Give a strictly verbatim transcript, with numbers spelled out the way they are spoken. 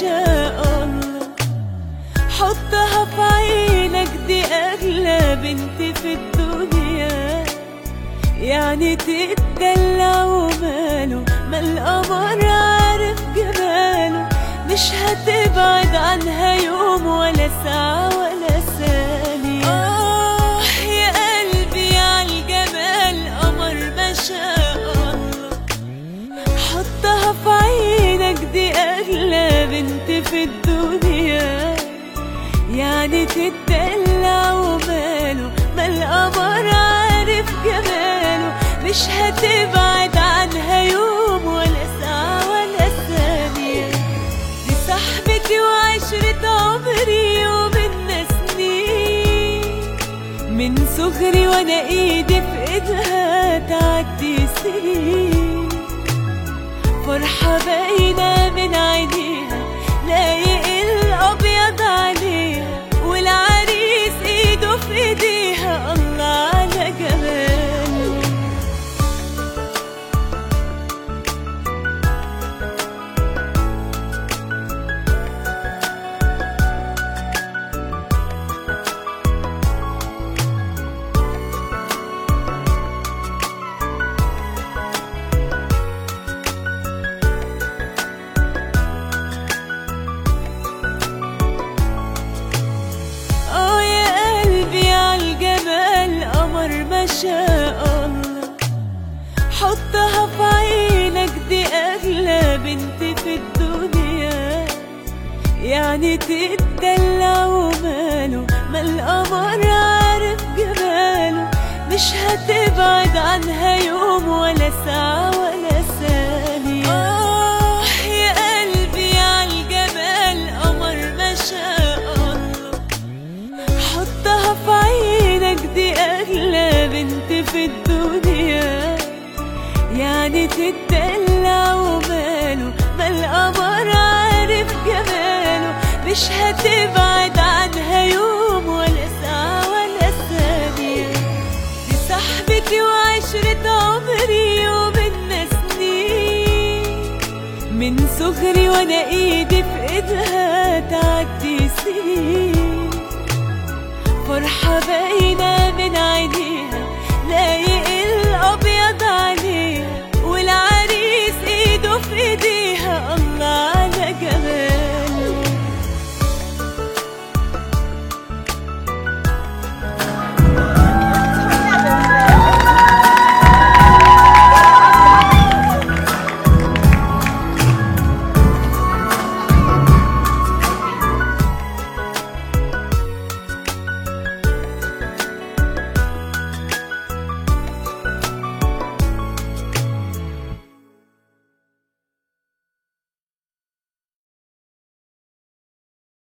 شاء الله. حطها في عينك، دي أغلى بنت في الدنيا، يعني تتدلع وماله، ما القمر عارف جماله، مش هتبعد عنها يوم ولا ساعة ولا ثانية. آه يا قلبي عالجمال قمر ما شاء الله. حطها في عينك، دي أغلى بنت في الدنيا، يعني تتدلع وماله، ما القمر عارف جماله، مش هتبعد عنها يوم ولا ساعة ولا ثانية. دي صاحبتي وعشرة عمري ومنا سنين، من صغري وانا ايدي في ايدها تعدي سنين. فرحة باينة من عينيها، لايق الابيض عليها، والعريس ايده في ايديها، الله على جماله. ما شاء الله. حطها في عينك، دي أغلى بنت في الدنيا، يعني تتدلع وماله، ما القمر عارف جماله، مش هتبعد عنها يوم ولا ساعة ولا ثانية. آه يا قلبي عالجمال قمر ما شاء الله. حطها في عينك، دي أغلى بنت في الدنيا، يعني تتدلع وماله، ما القمر عارف جماله، مش هتبعد عنها يوم ولا ساعة ولا ثانية. دي صاحبتي وعشرة عمري ومنا سنين، من صغري وانا ايدي في ايدها تعدي سنين. فرحة باينة من عينيها،